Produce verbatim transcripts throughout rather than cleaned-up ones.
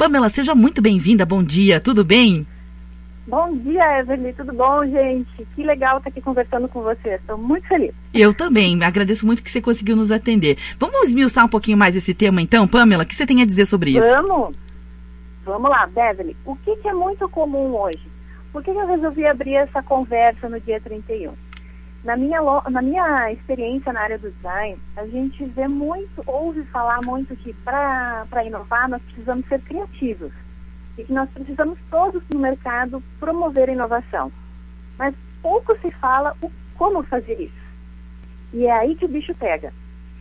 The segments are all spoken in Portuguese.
Pamela, seja muito bem-vinda, bom dia, tudo bem? Bom dia, Evelyn, tudo bom, gente? Que legal estar aqui conversando com vocês, estou muito feliz. Eu também, agradeço muito que você conseguiu nos atender. Vamos esmiuçar um pouquinho mais esse tema então, Pamela? O que você tem a dizer sobre isso? Vamos! Vamos lá, Beverly. O que, que é muito comum hoje? Por que, que eu resolvi abrir essa conversa no dia trinta e um? Na minha, na minha experiência na área do design, a gente vê muito, ouve falar muito que para inovar nós precisamos ser criativos. E que nós precisamos todos no mercado promover a inovação. Mas pouco se fala o como fazer isso. E é aí que o bicho pega.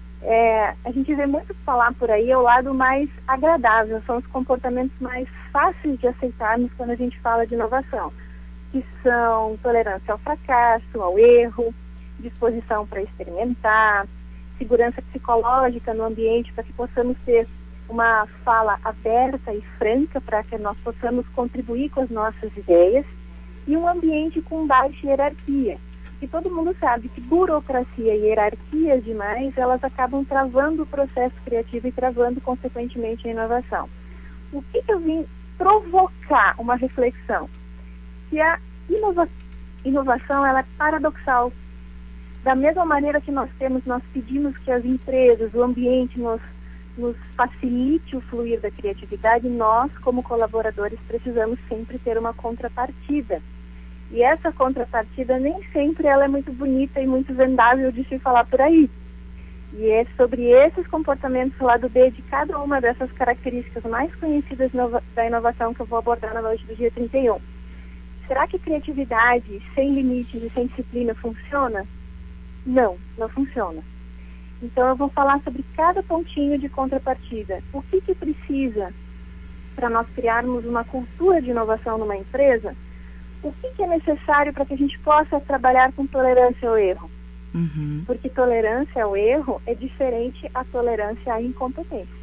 É, a gente vê muito falar por aí o lado mais agradável, são os comportamentos mais fáceis de aceitarmos quando a gente fala de inovação, que são tolerância ao fracasso, ao erro, disposição para experimentar, segurança psicológica no ambiente para que possamos ter uma fala aberta e franca para que nós possamos contribuir com as nossas ideias, e um ambiente com baixa hierarquia. E todo mundo sabe que burocracia e hierarquias demais, elas acabam travando o processo criativo e travando, consequentemente, a inovação. O que, que eu vim provocar uma reflexão? Que a inova inovação ela é paradoxal. Da mesma maneira que nós temos, nós pedimos que as empresas, o ambiente nos nos facilite o fluir da criatividade, nós, como colaboradores, precisamos sempre ter uma contrapartida. E essa contrapartida nem sempre ela é muito bonita e muito vendável de se falar por aí. E é sobre esses comportamentos lá do B de cada uma dessas características mais conhecidas da inovação que eu vou abordar na noite do dia trinta e um. Será que criatividade sem limites e sem disciplina funciona? Não, não funciona. Então eu vou falar sobre cada pontinho de contrapartida. O que que precisa para nós criarmos uma cultura de inovação numa empresa? O que que é necessário para que a gente possa trabalhar com tolerância ao erro? Uhum. Porque tolerância ao erro é diferente à tolerância à incompetência.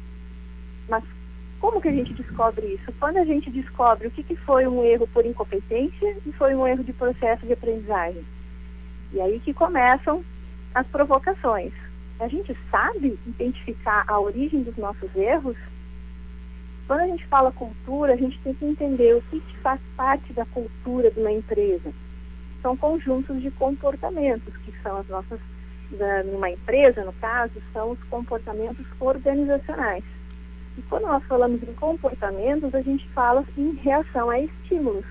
Mas como que a gente descobre isso? Quando a gente descobre o que que foi um erro por incompetência e foi um erro de processo de aprendizagem. E aí que começam as provocações. A gente sabe identificar a origem dos nossos erros? Quando a gente fala cultura, a gente tem que entender o que, que faz parte da cultura de uma empresa. São conjuntos de comportamentos, que são as nossas, da, numa empresa, no caso, são os comportamentos organizacionais. E quando nós falamos em comportamentos, a gente fala em reação a estímulos.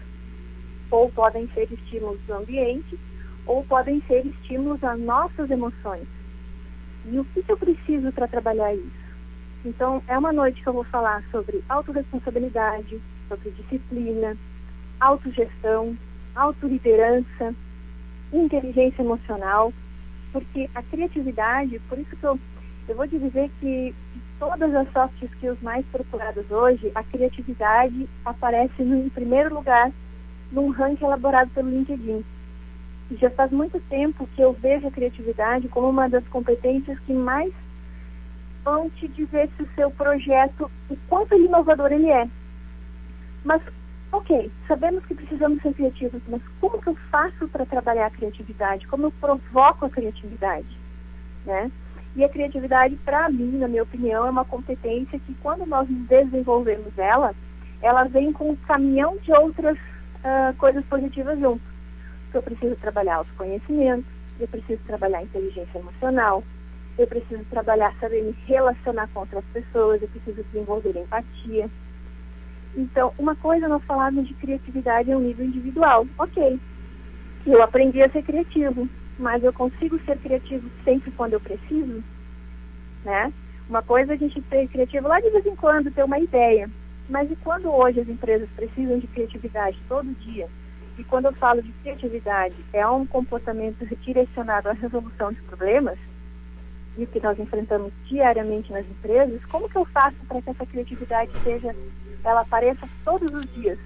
Ou podem ser estímulos do ambiente, ou podem ser estímulos às nossas emoções. E o que, que eu preciso para trabalhar isso? Então, é uma noite que eu vou falar sobre autorresponsabilidade, sobre disciplina, autogestão, autorliderança, inteligência emocional, porque a criatividade, por isso que eu, eu vou dizer que de todas as soft skills mais procuradas hoje, a criatividade aparece no, em primeiro lugar num ranking elaborado pelo LinkedIn. E já faz muito tempo que eu vejo a criatividade como uma das competências que mais vão te dizer se o seu projeto, o quanto inovador ele é. Mas, ok, sabemos que precisamos ser criativos, mas como que eu faço para trabalhar a criatividade? Como eu provoco a criatividade? Né? E a criatividade, para mim, na minha opinião, é uma competência que, quando nós desenvolvemos ela, ela vem com um caminhão de outras uh, coisas positivas junto. Eu preciso trabalhar autoconhecimento, eu preciso trabalhar inteligência emocional, eu preciso trabalhar saber me relacionar com outras pessoas, eu preciso desenvolver empatia. Então, uma coisa nós falamos de criatividade a um nível individual. Ok, eu aprendi a ser criativo, mas eu consigo ser criativo sempre quando eu preciso? Né? Uma coisa é a gente ser criativo lá de vez em quando, ter uma ideia. Mas e quando hoje as empresas precisam de criatividade todo dia? E quando eu falo de criatividade, é um comportamento direcionado à resolução de problemas, e o que nós enfrentamos diariamente nas empresas, como que eu faço para que essa criatividade seja, ela apareça todos os dias?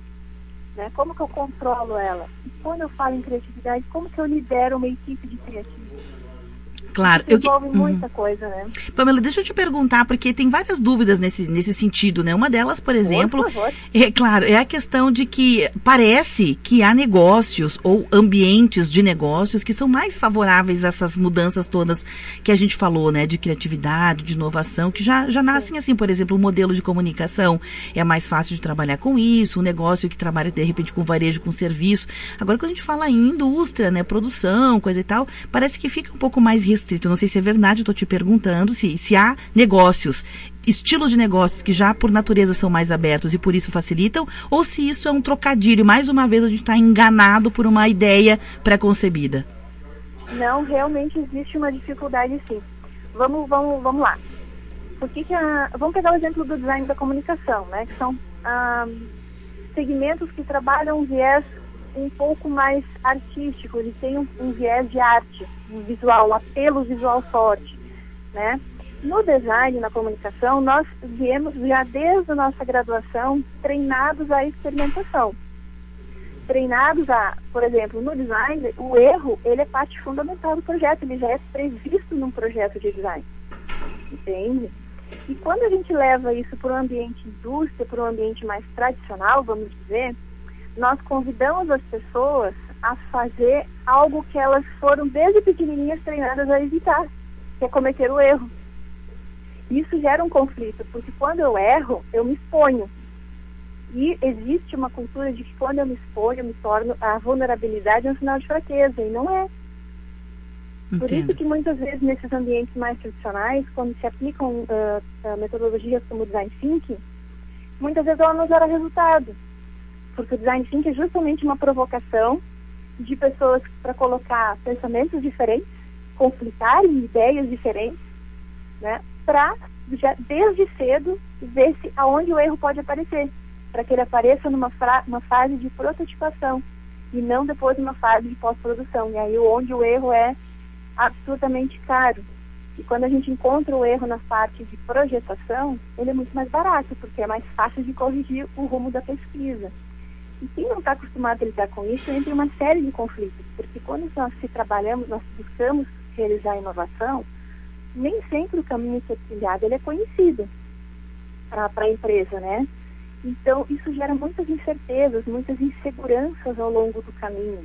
Né? Como que eu controlo ela? E quando eu falo em criatividade, como que eu lidero uma equipe de criativos? Claro. Isso envolve eu, muita uhum. coisa, né? Pamela, deixa eu te perguntar, porque tem várias dúvidas nesse, nesse sentido, né? Uma delas, por exemplo, por favor. é claro, é a questão de que parece que há negócios ou ambientes de negócios que são mais favoráveis a essas mudanças todas que a gente falou, né? De criatividade, de inovação, que já, já nascem assim, por exemplo, o modelo de comunicação é mais fácil de trabalhar com isso, um negócio que trabalha, de repente, com varejo, com serviço. Agora, quando a gente fala em indústria, né? Produção, coisa e tal, parece que fica um pouco mais restrito. Não sei se é verdade, eu estou te perguntando se, se há negócios, estilos de negócios que já por natureza são mais abertos e por isso facilitam, ou se isso é um trocadilho. Mais uma vez a gente está enganado por uma ideia pré-concebida. Não, realmente existe uma dificuldade, sim. Vamos, vamos, vamos lá. Por que que a, vamos pegar o exemplo do design da comunicação, né? Que são ah, segmentos que trabalham um viés um pouco mais artístico, eles têm um, um viés de arte, um visual, um apelo visual forte, né? No design, na comunicação, nós viemos já desde a nossa graduação treinados à experimentação. Treinados a, por exemplo, no design, o erro, ele é parte fundamental do projeto, ele já é previsto num projeto de design, entende? E quando a gente leva isso para o ambiente indústria, para o ambiente mais tradicional, vamos dizer, nós convidamos as pessoas a fazer algo que elas foram desde pequenininhas treinadas a evitar, que é cometer o erro. Isso gera um conflito, porque quando eu erro, eu me exponho. E existe uma cultura de que quando eu me exponho, eu me torno, a vulnerabilidade é um sinal de fraqueza, e não é. Entendo. Por isso que muitas vezes nesses ambientes mais tradicionais, quando se aplicam uh, uh, metodologias como design thinking, muitas vezes ela não gera resultado. Porque o design thinking é justamente uma provocação de pessoas para colocar pensamentos diferentes, conflitarem ideias diferentes, né, para desde cedo ver se aonde o erro pode aparecer, para que ele apareça numa fra- uma fase de prototipação e não depois numa fase de pós-produção. E aí onde o erro é absolutamente caro. E quando a gente encontra o erro na parte de projetação, ele é muito mais barato, porque é mais fácil de corrigir o rumo da pesquisa. E quem não está acostumado a lidar com isso entra em uma série de conflitos, porque quando nós se trabalhamos, nós buscamos realizar a inovação, nem sempre o caminho que é trilhado ele é conhecido para a empresa, né? Então, isso gera muitas incertezas, muitas inseguranças ao longo do caminho.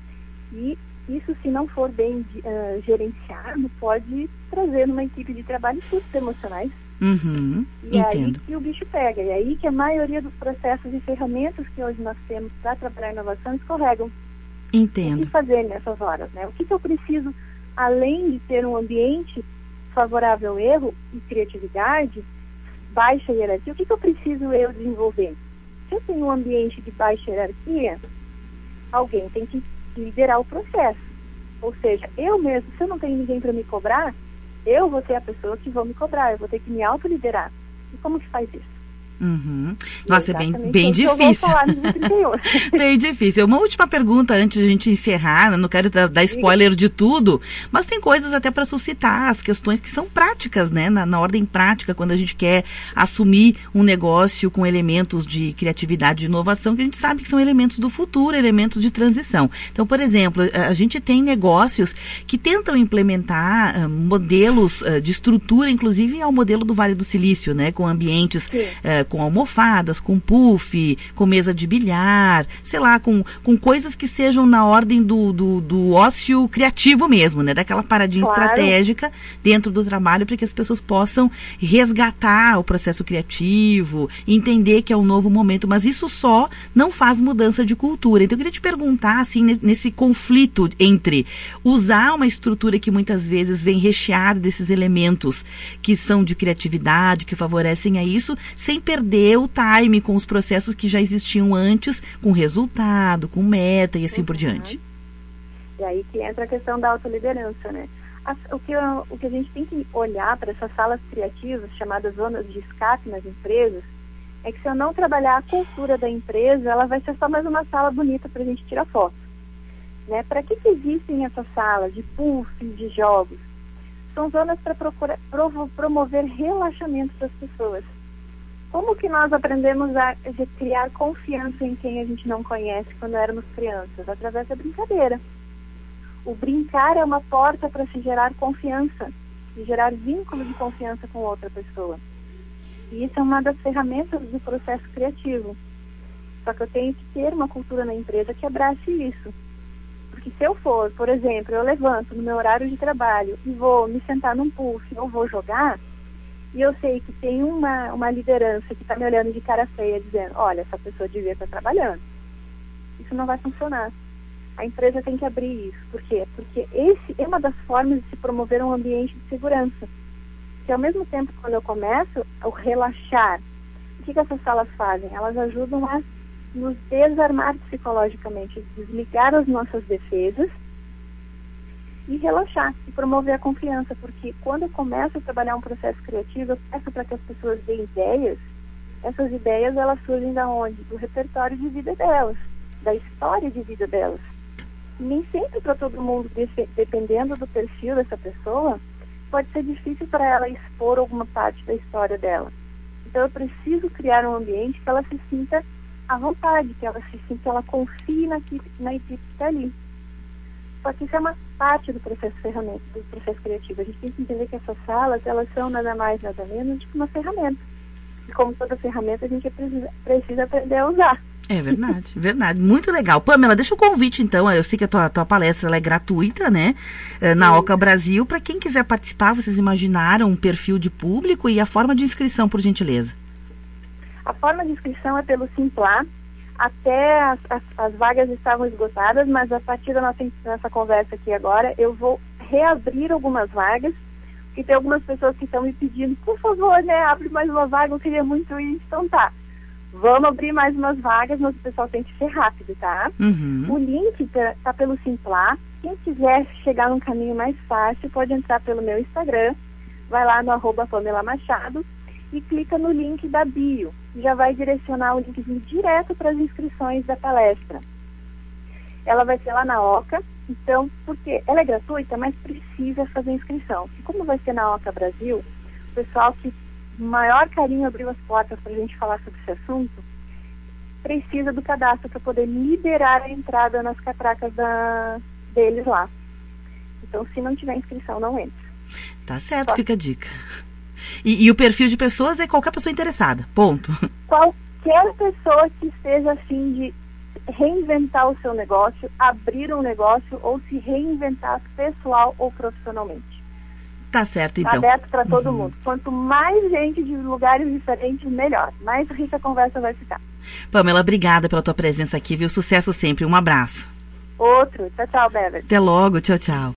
E isso, se não for bem uh, gerenciado, pode trazer numa equipe de trabalho sustos emocionais. Uhum, e entendo. aí que o bicho pega. E aí que a maioria dos processos e ferramentas que hoje nós temos para trabalhar a inovação escorregam. Entendo. O que fazer nessas horas, né? O que, que eu preciso, além de ter um ambiente favorável ao erro e criatividade, baixa hierarquia, o que, que eu preciso eu desenvolver? Se eu tenho um ambiente de baixa hierarquia, alguém tem que liderar o processo. Ou seja, eu mesmo, se eu não tenho ninguém para me cobrar, eu vou ser a pessoa que vou me cobrar, eu vou ter que me autoliderar. E como que faz isso? Uhum. Nossa, é bem, Exatamente bem o que eu vou difícil. falar no dia trinta e um. Bem difícil. Uma última pergunta antes de a gente encerrar, né? Não quero dar, dar spoiler de tudo, mas tem coisas até para suscitar as questões que são práticas, né? Na, na ordem prática, quando a gente quer assumir um negócio com elementos de criatividade e inovação, que a gente sabe que são elementos do futuro, elementos de transição. Então, por exemplo, a gente tem negócios que tentam implementar uh, modelos uh, de estrutura, inclusive ao modelo do Vale do Silício, né? Com ambientes uh, com almofadas, com puff, com mesa de bilhar, sei lá, com, com coisas que sejam na ordem do, do, do ócio criativo mesmo, né? Daquela paradinha claro. estratégica dentro do trabalho para que as pessoas possam resgatar o processo criativo, entender que é um novo momento, mas isso só não faz mudança de cultura. Então eu queria te perguntar, assim, nesse conflito entre usar uma estrutura que muitas vezes vem recheada desses elementos que são de criatividade, que favorecem a isso, sem perder o time com os processos que já existiam antes, com resultado, com meta e assim uhum. por diante. E aí que entra a questão da autoliderança, né? As, o, que, o que a gente tem que olhar para essas salas criativas, chamadas zonas de escape nas empresas, é que se eu não trabalhar a cultura da empresa, ela vai ser só mais uma sala bonita para a gente tirar foto. Né? Para que, que existem essas salas de puffs, de jogos? São zonas para promover relaxamento das pessoas. Como que nós aprendemos a criar confiança em quem a gente não conhece quando éramos crianças? Através da brincadeira. O brincar é uma porta para se gerar confiança, se gerar vínculo de confiança com outra pessoa. E isso é uma das ferramentas do processo criativo. Só que eu tenho que ter uma cultura na empresa que abrace isso. Porque se eu for, por exemplo, eu levanto no meu horário de trabalho e vou me sentar num puff ou vou jogar, e eu sei que tem uma, uma liderança que está me olhando de cara feia dizendo, olha, essa pessoa devia estar trabalhando. Isso não vai funcionar. A empresa tem que abrir isso. Por quê? Porque esse é uma das formas de se promover um ambiente de segurança. Que ao mesmo tempo, quando eu começo a relaxar, o que, que essas salas fazem? Elas ajudam a nos desarmar psicologicamente, desligar as nossas defesas e relaxar, e promover a confiança, porque quando eu começo a trabalhar um processo criativo, eu peço para que as pessoas deem ideias. Essas ideias, elas surgem da onde? Do repertório de vida delas, da história de vida delas. E nem sempre para todo mundo, dependendo do perfil dessa pessoa, pode ser difícil para ela expor alguma parte da história dela. Então eu preciso criar um ambiente que ela se sinta à vontade, que ela se sinta, que ela confie na equipe, na equipe que está ali. Só que isso é uma parte do processo ferramenta, do processo criativo. A gente tem que entender que essas salas, elas são nada mais, nada menos do que uma ferramenta. E como toda ferramenta, a gente precisa, precisa aprender a usar. É verdade, verdade. Muito legal. Pamela, deixa o convite, então. Eu sei que a tua, tua palestra ela é gratuita, né? Na Oca Brasil. Para quem quiser participar, vocês imaginaram um perfil de público e a forma de inscrição, por gentileza? A forma de inscrição é pelo Simplá. Até as, as, as vagas estavam esgotadas, mas a partir da nossa, nossa conversa aqui agora, eu vou reabrir algumas vagas, porque tem algumas pessoas que estão me pedindo, por favor, né, abre mais uma vaga, eu queria muito isso. Então tá, vamos abrir mais umas vagas, mas o pessoal tem que ser rápido, tá? Uhum. O link tá, tá pelo Simplá. Quem quiser chegar num caminho mais fácil, pode entrar pelo meu Instagram, vai lá no arroba Pamela Machado e clica no link da bio. Já vai direcionar o linkzinho direto para as inscrições da palestra. Ela vai ser lá na Oca, então, porque ela é gratuita, mas precisa fazer inscrição. E como vai ser na Oca Brasil, o pessoal que maior carinho abriu as portas para a gente falar sobre esse assunto, precisa do cadastro para poder liberar a entrada nas catracas da, deles lá. Então, se não tiver inscrição, não entra. Tá certo, Só... fica a dica. E, e o perfil de pessoas é qualquer pessoa interessada, ponto. Qualquer pessoa que esteja a fim de reinventar o seu negócio, abrir um negócio ou se reinventar pessoal ou profissionalmente. Tá certo, então. Tá aberto para todo uhum. mundo. Quanto mais gente de lugares diferentes, melhor. Mais rica a conversa vai ficar. Pamela, obrigada pela tua presença aqui, viu? Sucesso sempre. Um abraço. Outro. Tchau, tchau, Beverly. Até logo. Tchau, tchau.